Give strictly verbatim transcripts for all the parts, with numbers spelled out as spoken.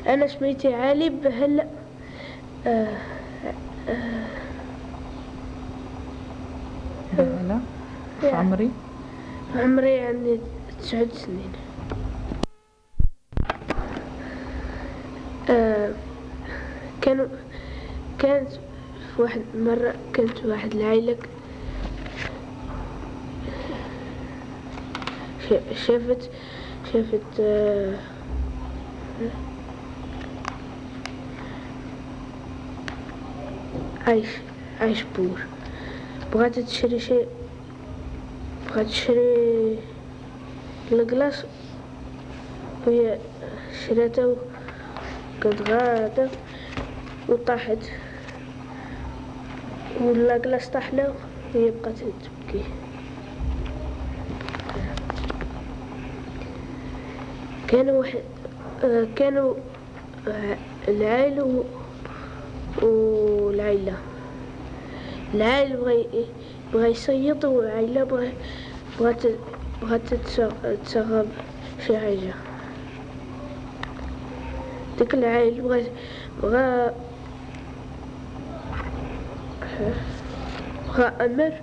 أنا سميتي علي بهلا. آه آه بهلا. في عمري عمري عندي تسعة سنين. آه كانوا كانت في واحد مرة كانت واحد العائلة شافت شافت آه عايش عايش بور، بغات تشري شيء، بغات تشري القلاص، وهي شريته وكانت غادة وطاحت والقلاص طاح له وهي بقات تبكي. كانوا واحد آه كانوا آه العائلة والعائلة العائلة بغى بغى يصيد، والعائلة بغى بغات بغات تسغب شي حاجة. ديك العائلة بغى بغى بغى أمر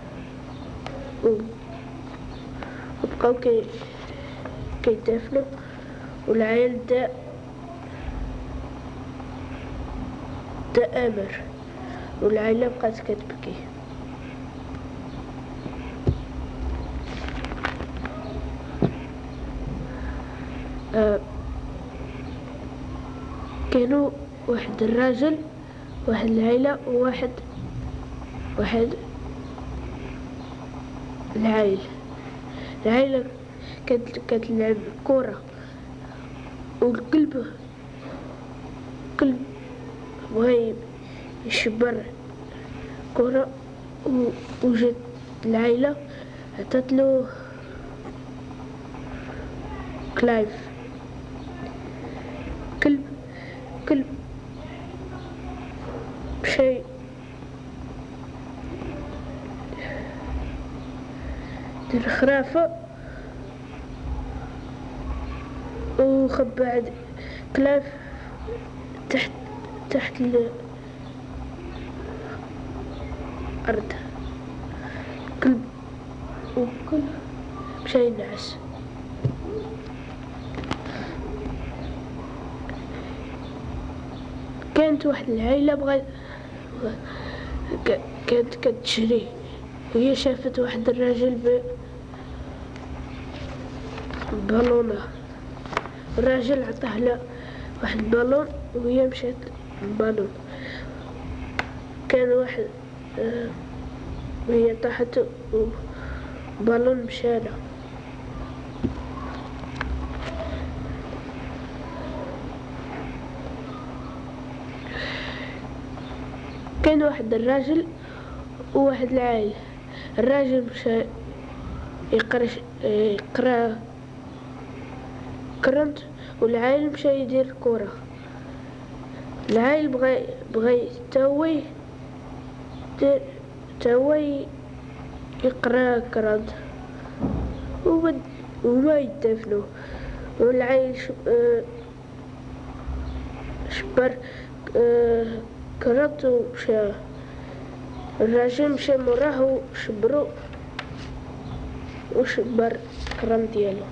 وبقاو كي كيدافنوا، والعائلة دا دا أمر والعائلة بقات كتبكي. آه كانوا واحد الراجل، واحد العائلة، وواحد واحد العائلة. العائلة كانت كتلعب كرة، والكلب كلب بغا يشبر كرة، وجات العائلة عطاتلو كلايف. كلب كلب مشى دير خرافة وخبى عند كلايف تحت تحت الأرض. كلب وكلب مشى ينعس. كانت واحد العائلة بغا كانت كتشري، وهي شافت واحد الراجل ببالونة. الراجل عطاه له واحد البالون وهي مشات بالبالون. كان واحد آه وهي طاحت وبالون مشاله. كان واحد الراجل وواحد العائلة. الراجل مشى يقرا يقرا كرنت، والعائل مشى يدير كرة. العائل بغى بغى تاوي تاوي يقرا كرنت وبد وما يدفنوا. والعائل شبر كرنت ومشى. الراجل مشى مراه وشبرو وشبر كرم ديالو.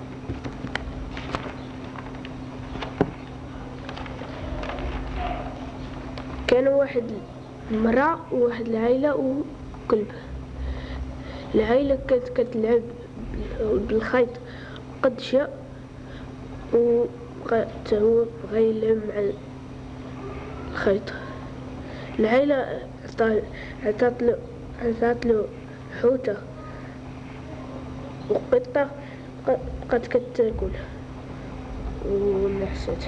كانوا واحد المرأة وواحد العائلة وكلب. العائلة كانت كتلعب بالخيط قد جاء، وبغا هو بغا يلعب مع الخيط. العائلة عطاتلو عطاتلو حوتة وقطة بقات كتاكل ونعست.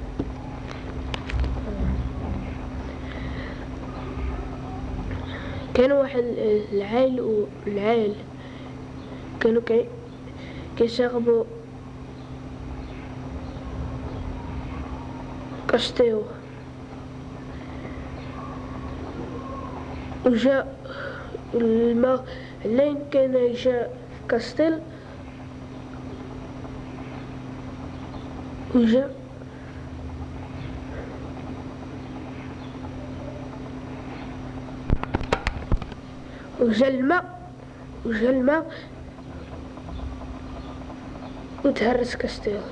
كان واحد العائل والعائل كانوا كي كيشربوا كاستيو، وجاء الماء لين كان جاء كاستيل، وجاء وجا الماء وجا الماء وتهرس كاستيل.